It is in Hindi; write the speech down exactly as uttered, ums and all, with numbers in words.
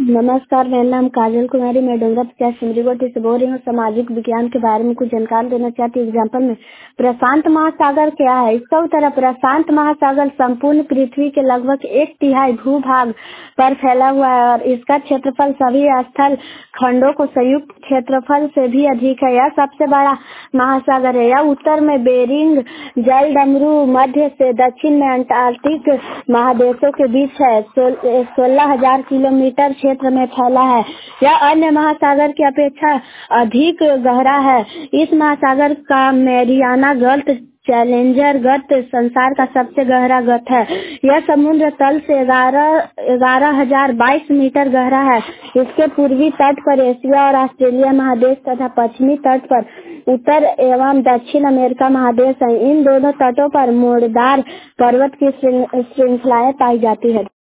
नमस्कार, मेरा नाम काजल कुमारी, मैं डोंगरा पंचायत सिमरीगोटी से बोल रही हूँ। सामाजिक विज्ञान के बारे में कुछ जानकारी देना चाहती हूँ। एग्जाम्पल में प्रशांत महासागर क्या है? इसका उत्तर है प्रशांत महासागर संपूर्ण पृथ्वी के लगभग एक तिहाई भूभाग पर फैला हुआ है और इसका क्षेत्रफल सभी स्थल खंडों को संयुक्त क्षेत्रफल से भी अधिक है। यह सबसे बड़ा महासागर है। यह उत्तर में बेरिंग जलडमरू, मध्य से दक्षिण में अंटार्कटिक महादेशों के बीच है। सोलह हजार किलोमीटर क्षेत्र में फैला है। यह अन्य महासागर की अपेक्षा अधिक गहरा है। इस महासागर का मैरियाना गर्त चैलेंजर गर्त संसार का सबसे गहरा गर्त है। यह समुद्र तल से ग्यारह ग्यारह हजार बाईस मीटर गहरा है। इसके पूर्वी तट पर एशिया और ऑस्ट्रेलिया महादेश तथा पश्चिमी तट पर उत्तर एवं दक्षिण अमेरिका महादेश है। इन दोनों तटों पर मोड़दार पर्वत की श्रृंखलाएं पाई जाती है।